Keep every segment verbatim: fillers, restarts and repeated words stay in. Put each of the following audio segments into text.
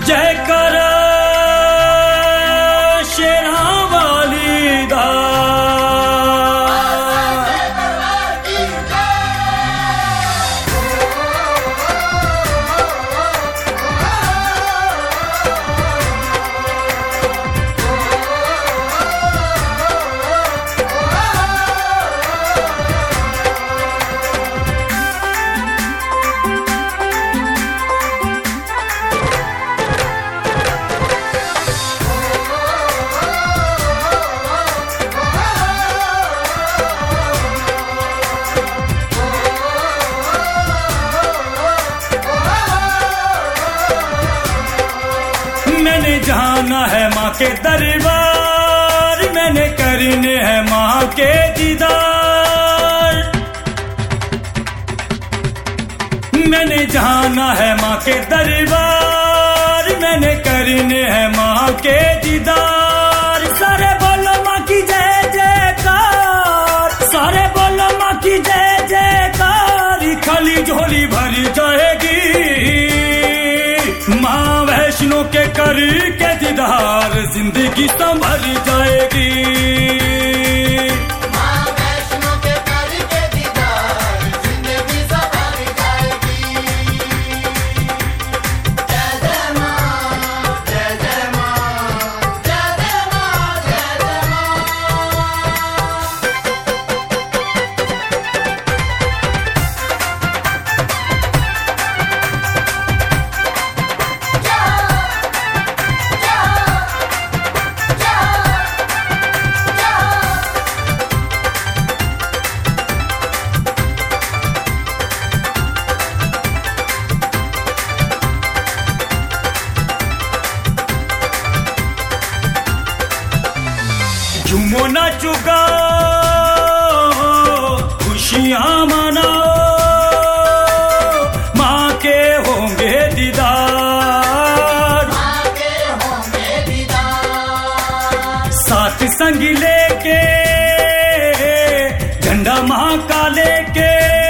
जय कर शेरां वाली दा। मैंने जाना है माँ के दरबार, मैंने करने हैं माँ के दीदार। मैंने जाना है माँ के दरबार, मैंने करने हैं माँ के दीदार। सारे बोलो माँ की जय जयकार, सारे बोलो माँ की जय जयकार। खाली झोली भरी जाएगी माँ वैष्णो के कर के दीदार, जिंदगी संभल जाएगी। माँ वैष्णो के कर के दीदार, जिंदगी संभल जाएगी। जय जय माँ, जय जय माँ, जय जय माँ, जय जय माँ। झूमो नाचो गाओ, खुशियाँ मनाओ, माँ के होंगे दीदार। माँ के होंगे दीदार। साथ संग लेके झंडा माँ का लेके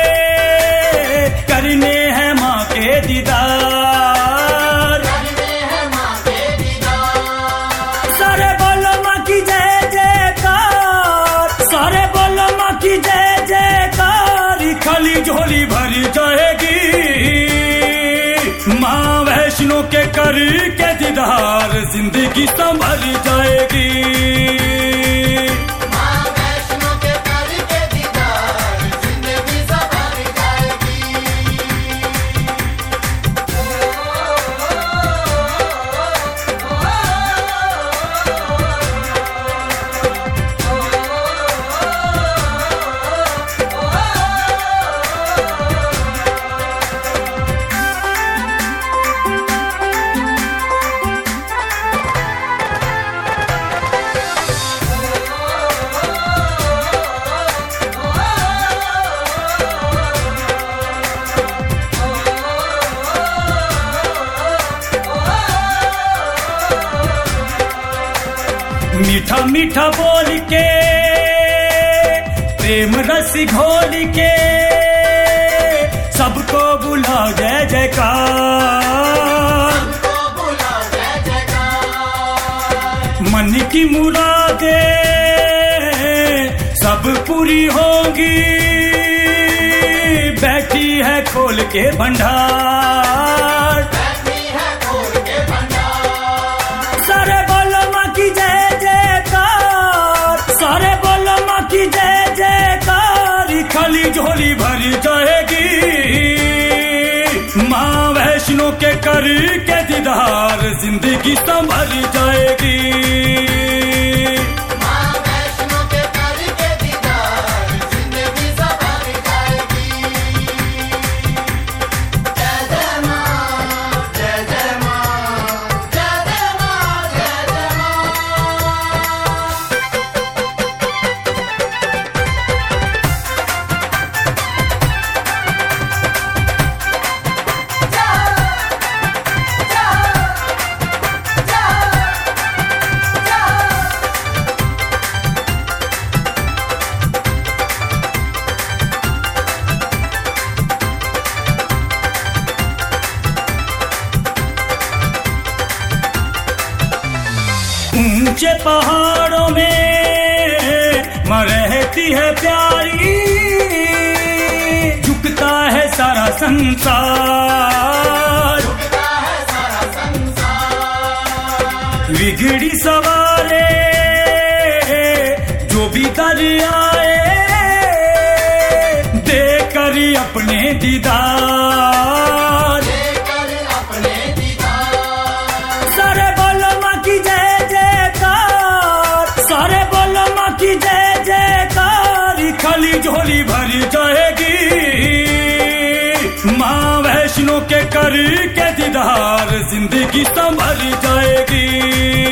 करने हैं माँ के दीदार। करने हैं माँ के दीदार। सारे बोलो माँ की जय जयकार, सारे बोलो माँ की जय जयकार। खाली झोली भरी जाएगी माँ वैष्णो के कर के दीदार, जिंदगी संभल जाएगी। माँ वैष्णो के कर के दीदार, जिंदगी संभल जाएगी। मीठा मीठा बोल के प्रेम रस घोल के सबको बुलाओ जय जयकार। सबको बुलाओ जय जयकार। मन की मुरादे सब पूरी होंगी, बैठी है खोल के भंडार। बैठी है खोल के भंडार। सारे बोलो माँ की जय जयकार, सारे बोलो माँ की जय जयकार। खाली झोली भरी जाएगी माँ वैष्णो के कर के दीदार, जिंदगी संभल जाएगी। माँ वैष्णो के कर के दीदार, जिंदगी संभल जाएगी। जय जय माँ, जय जय माँ, जय जय माँ, जय जय माँ। जय जय जय ऊंचे पहाड़ों में माँ रहती है प्यारी, झुकता है सारा संसार, झुकता है सारा संसार। बिगड़ी सवारे जो भी दर आए, देकर अपने दीदार, लेकर अपने दीदार। सारे बोलो माँ की जय जयकार, सारे बोलो माँ की जय जयकार। खाली झोली भर जाएगी माँ वैष्णो के कर के दीदार, जिंदगी संभल जाएगी।